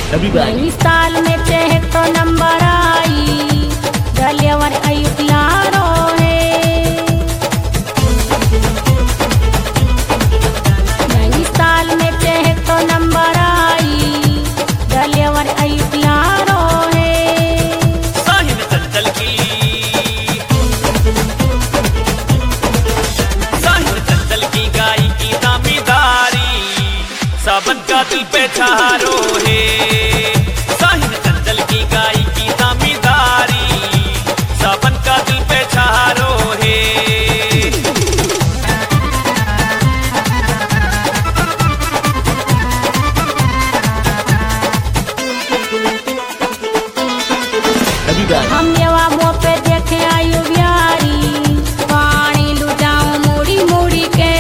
नई साल में चेह तो नंबर आई डलियावर अयुक्लारो है। नई साल में चेह तो नंबर आई डलियावर अयुक्लारो है। साहिब चंचल की गाय की दामीदारी सावन का दिल पे छारो है। साहिब चंचल की गाय की दामीदारी सावन का दिल पे छारो है। हम नेवा मुँह पे देखे आयु बिहारी पानी लुटाऊं मुड़ी मुड़ी के।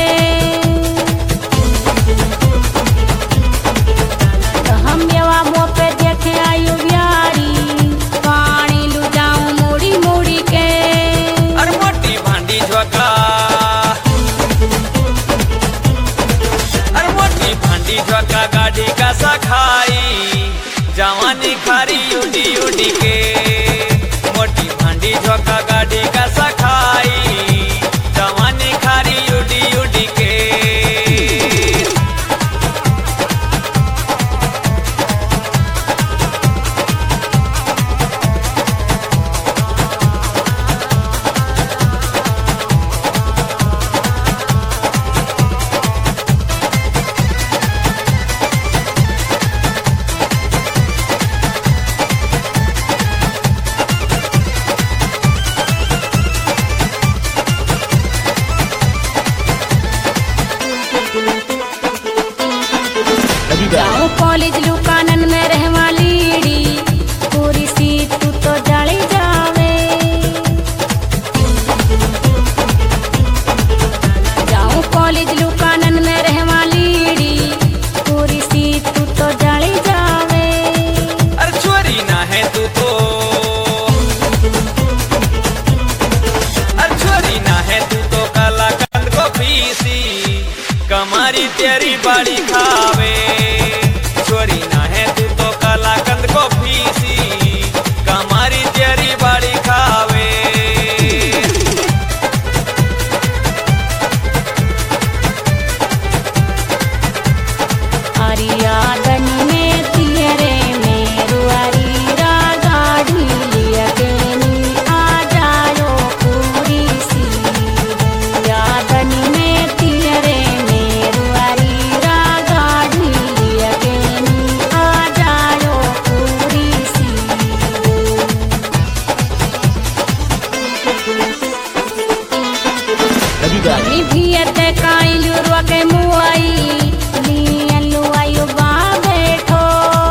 हम नेवा मुँह पे देखे आयु बिहारी पानी लुटाऊं मुड़ी मुड़ी के। अरे मोटी भांडी झोंका गाड़ी का सखाई जवानी खारी उड़ी उड़ी के। मोटी भांडी झोंका गाड़ी का सखाई जवानी खारी उड़ी उड़ी के। जाऊं कॉलेज लुकानन में रहवा लीड़ी पूरी सीट तू तो जली जावे। जाऊं कॉलेज लुकानन में रहवा लीड़ी पूरी सीट तू तो जली जावे। अरे छोरी ना है तू तो काला कंद को पीसी कमारी तेरी बाड़ी खावे। छोरी ना है तू तो काला कंद को पीसी कमारी तेरी बाड़ी खावे। अरियादन में तियरे में रुआरी रागाड़ी लिया केनी आ जायो पूरी सी। यादन में तियरे में रुआरी रागाड़ी लिया केनी आ जायो पूरी सी। गनी भियते काइलु रोके मुआई लियलु आयु बा बैठो।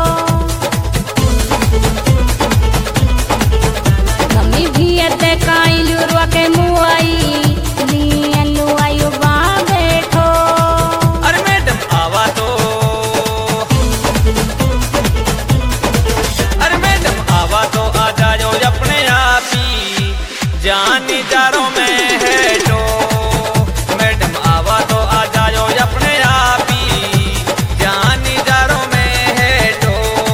गनी भियते काइलु रोके मुआई लियलु आयु बा बैठो। अरे मैडम आवा तो आ जाओ अपने आप ही जानी जारों में है तो। मैडम आवा तो आ जाओ अपने आप ही जानी जारों में है तो।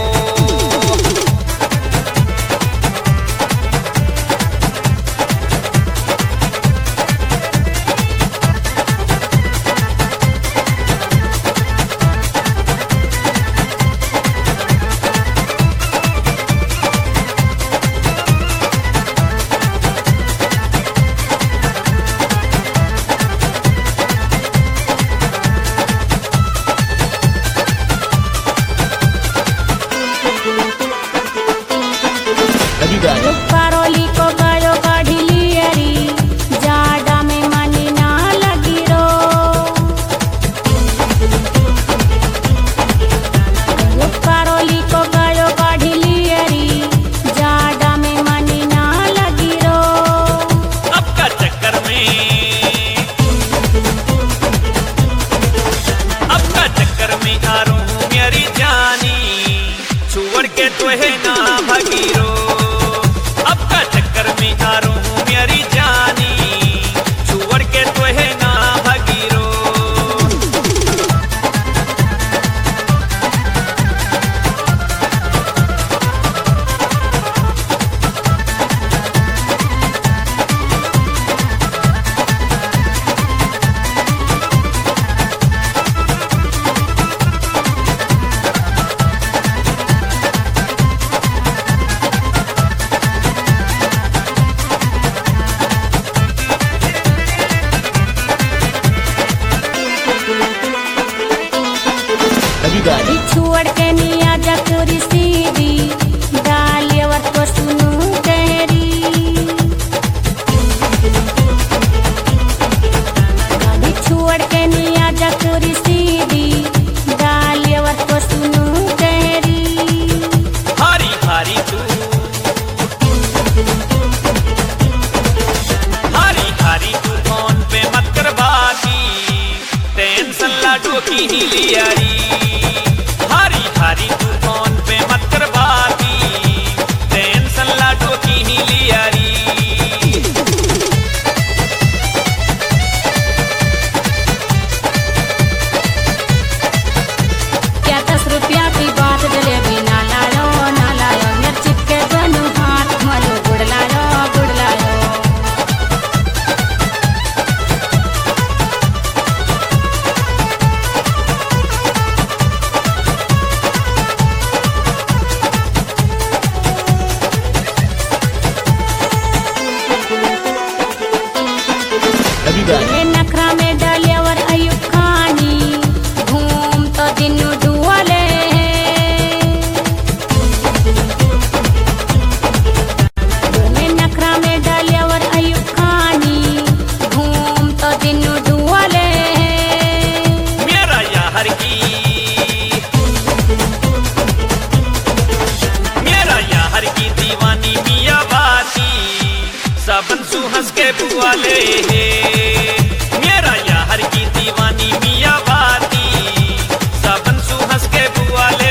पारोली को गयो गाढ़ी लियरी जाडा में मनी ना लगी रो। पारोली को गयो गाढ़ी लियरी जाडा में मनी ना लगी रो। अब का चक्कर में आ रू मेरी जानी छोड़ के तो है ना भगीरो। अब का चक्कर में आ रू मेरी जानी छोड़ के तो है ना भगीरो। अभी छोड़ के निया जकुरी सीधी डालियवर तो सुनू कहरी अभी छोड़ के निया जकुरी सीधी डालियवर तो सुनू कहरी हारी हारी तू हारी हारी तू फोन पे मत कर बाती टेंशन लाडू की ही लियारी हारी हारी तू फोन पे मत कर बाती टेंशन लाडू की ही लियारी क्या 10 रुपया की बात जलेबी ना लायो मिर्ची के दोनों हाथ मलो गुड़ लायो ये नखरा में डालियवर अयुब खानी घूम तो दिनू दुआले ये नखरा में डालियवर अयुब खानी घूम तो दिनू दुआले मेरा यार की मेरा यार की दीवानी मिया बाती सबन सुहस के बुआले मेरा यार की दीवानी मिया बाती सबन सुहस के बुआले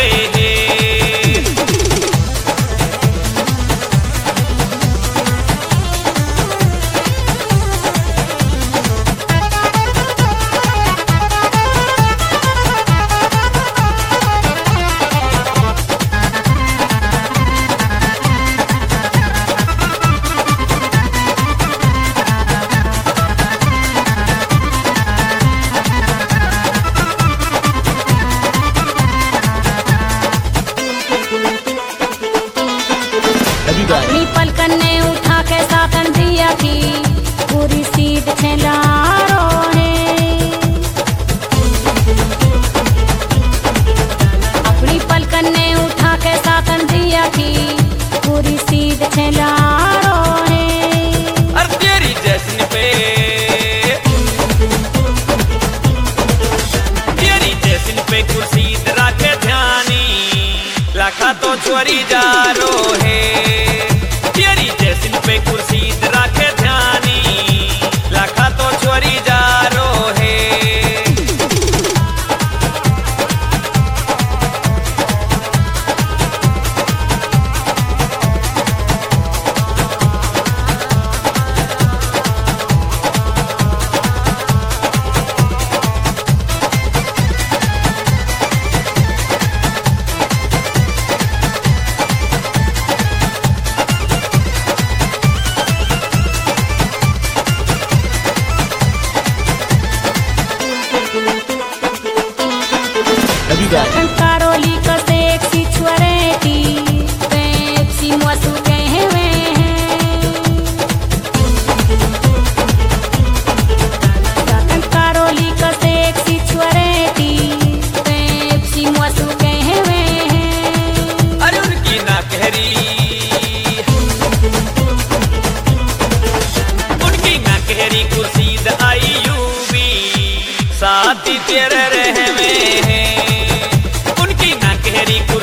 अपनी पलकन ने उठा के साकन दिया थी पूरी सीध छेलारो है अपनी पलकन ने उठा के साकन दिया थी पूरी सीध छेलारो है और तेरी जैसन पे तेरी जैसन पे कुर्सी रखे ध्यानी लाखा तो चोरी जा रो है तेरी जैसन पे कुर्सी रखे ध्यानी लाखा तो चोरी जा रो है कारोली का सेक्सी छुअरेटी पेप्सी मसू कहे हुए हैं कारोली का सेक्सी छुअरेटी पेप्सी मसू कहे हुए हैं अरे उनकी ना कहरी उनकी ना कहरी कुर्सी आई यूबी साथी तेरे रहे में है उनकी ना कहरी